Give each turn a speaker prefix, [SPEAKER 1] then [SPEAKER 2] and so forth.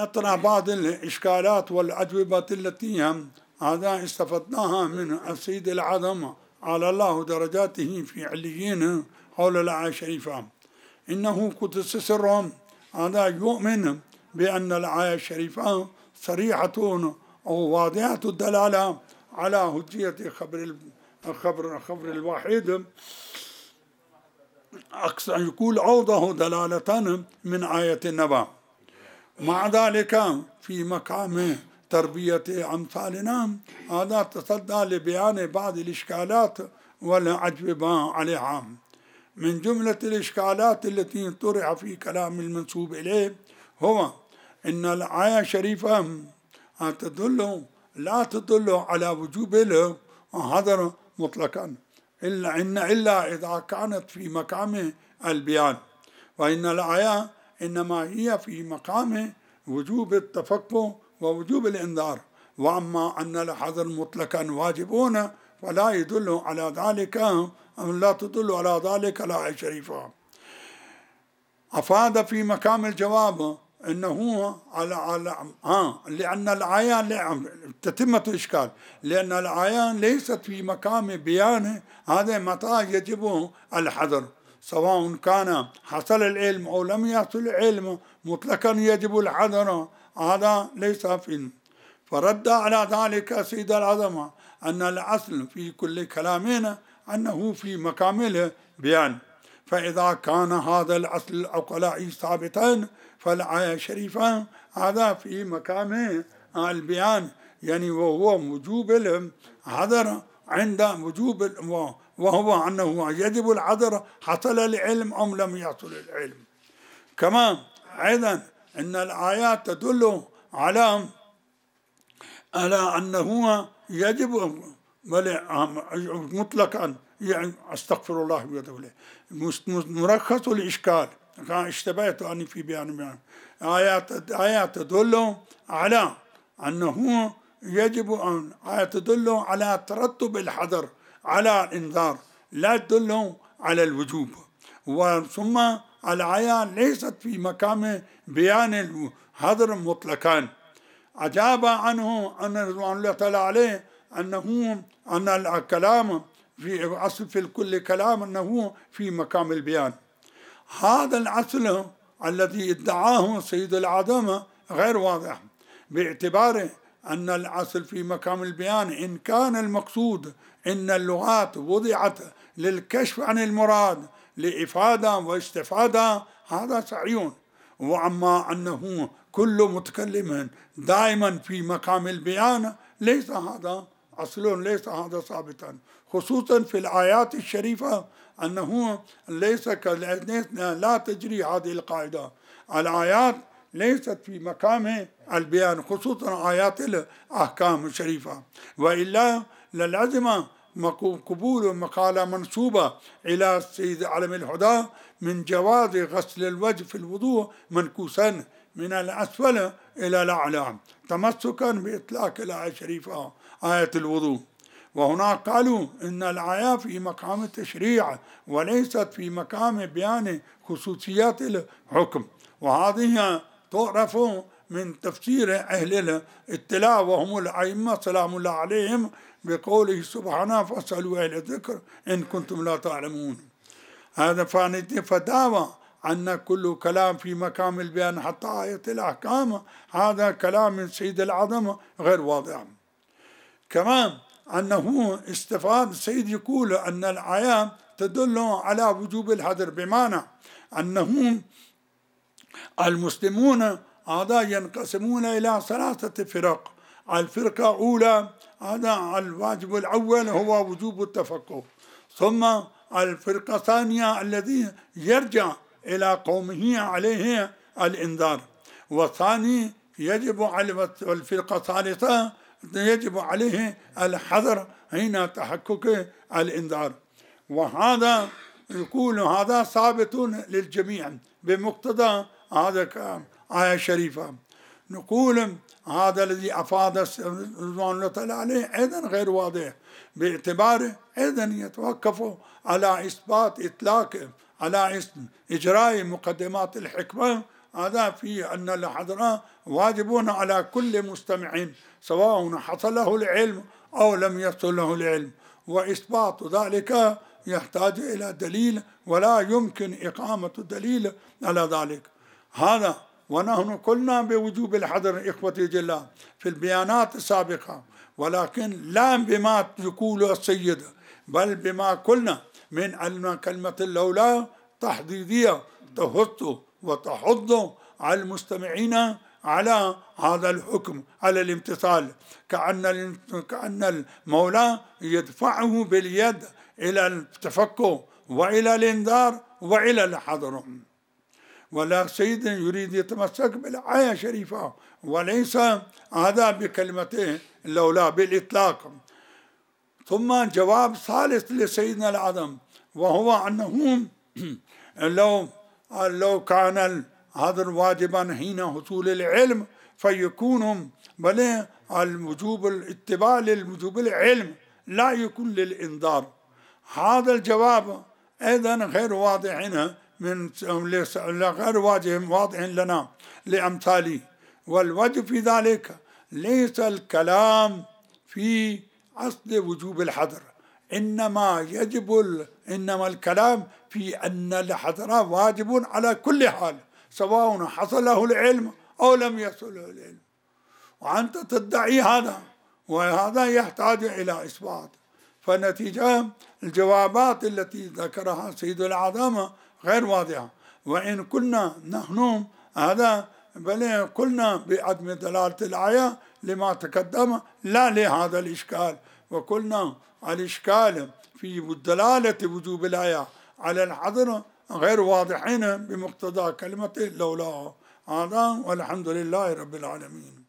[SPEAKER 1] نطرح بعض الإشكالات والأجوبة التي هذا استفدناها من السيد العظم على الله درجاته في عليين حول الآية الشريفة. إنه قدس سرهم هذا يؤمن بأن الآية الشريفة صريحة أو واضحة الدلالة على هجية خبر الواحد، أقصى يقول أوضح دلالة من آية النبأ. مع ذلك في مقام تربية أمثالنا هذا تصدى لبيان بعض الإشكالات والأجوبة عليها. من جملة الإشكالات التي طرح في كلام المنسوب إليه هو إن الآية الشريفة لا تدل على وجوب الحظر مطلقا إلا إذا كانت في مقام البيان، وإن الآية إنما هي في مقام وجوب التفقه ووجوب الإنذار، وأما أن الحظر مطلقا واجبون فلا يدل على ذلك، لا تدل على ذلك الآية الشريفة. أفاد في مقام الجواب أنه لأن الآية تتمة الإشكال، لأن الآية ليست في مقام بيان هذا متى يجب الحظر، سواء كان حصل العلم أو لم يحصل العلم مطلقا يجب الحظر، هذا ليس في. فرد على ذلك سيد العظمة أن الأصل في كل كلامنا أنه في مقام البيان، فإذا كان هذا الأصل العقلائي ثابتا فالآية الشريفة هذا في مقام البيان، يعني وهو وجوب الحظر عند وجوب وهو أنه يجب الحظر حصل العلم أم لم يحصل العلم. كما أيضا أن الآيات تدل على أنه يجب مطلقا، يعني استغفر الله ويتوب مرخص الإشكال اشتبهت أني في بيان آيات تدل على أنه يجب أن تدل على ترتب الحظر على الإنذار، لا تدل على الوجوب. وثم الآية ليست في مقام بيان الحظر مطلقا. أجاب عنه أن رضوان الله تعالى عليه أن الكلام في أصل في كل كلام أنه في مقام البيان. هذا الأصل الذي ادعاه سيد العظمة غير واضح، باعتبار أن الأصل في مقام البيان إن كان المقصود إن اللغات وضعت للكشف عن المراد لإفادة واستفادة هذا صحيح، وأما أنه كل متكلم دائما في مقام البيان ليس هذا أصل، ليس هذا ثابتا، خصوصا في الآيات الشريفة أنه ليس لا تجري هذه القاعدة. الآيات ليست في مقام البيان، خصوصا آيات الأحكام الشريفة، وإلا للازم قبول مقالة منسوبة إلى السيد علم الهدى من جواز غسل الوجه في الوضوء منكوسا من الأسفل إلى الأعلى تمسكا بإطلاق الآية الشريفة آية الوضوء. وهنا قالوا إن الآية في مقام التشريع وليست في مقام بيان خصوصيات الحكم، وهذه تعرف من تفسير أهل الاطلاع وهم الأئمة سلام الله عليهم بقوله سبحانه فاسألوا أهل الذكر إن كنتم لا تعلمون. هذا فدعوى أن كل كلام في مقام البيان حتى آية الأحكام هذا كلام من سيد العظمة غير واضح. كمان أنه استفاد السيد يقول أن الآية تدل على وجوب الحظر، بمعنى أنهم المسلمون هذا ينقسمون إلى 3 فرق. الفرقة الأولى هذا الواجب الأول هو وجوب التفقه، ثم الفرقة الثانية الذي يرجع إلى قومه عليه الإنذار، والثاني يجب على الفرقة الثالثة يجب عليه الحذر حين تحقق الإنذار. وهذا يقول هذا ثابت للجميع بمقتضى هذا آية شريفة. نقول هذا الذي أفاد رضوان الله تعالى عليه أيضا غير واضح، باعتباره أيضا يتوقف على إثبات إطلاق على إجراء مقدمات الحكمة هذا في أن الحضر واجب على كل مستمع سواء حصل له العلم أو لم يحصل له العلم، وإثبات ذلك يحتاج إلى دليل، ولا يمكن إقامة دليل على ذلك. هذا ونحن قلنا بوجوب الحضر إخوتي جل في البيانات السابقة، ولكن لا بما يقول السيد، بل بما قلنا من أن كلمة اللولا تحديدية تحث وتحض على المستمعين على هذا الحكم، على الامتثال، كأن المولى يدفعه باليد إلى التفكر وإلى الإنذار وإلى الحذر. ولا سيد يريد يتمسك بالآية الشريفة وليس هذا بكلمته اللولا بالإطلاق. ثم جواب ثالث لسيدنا الأعظم، وهو أنه لو كان الحذر واجبا حين حصول العلم فيكون بل الوجوب الاتباع للوجوب العلم لا يكون للإنذار. هذا الجواب أيضا غير واضح غير واضح لنا لأمثاله، والوجه في ذلك ليس الكلام في أصل وجوب الحذر، إنما الكلام في أن الحذر واجب على كل حال سواء حصل له العلم أو لم يحصل له العلم، وأنت تدعي هذا، وهذا يحتاج إلى إثبات. فنتيجة الجوابات التي ذكرها سيد الأعظم غير واضحة، وإن كنا نحن هذا بل قلنا بعدم دلالة الآية لما تقدم لا لهذا الإشكال، وقلنا الإشكال في دلالة وجوب الآية على الحذر غير واضحين بمقتضى كلمة لولا. هذا والحمد لله رب العالمين.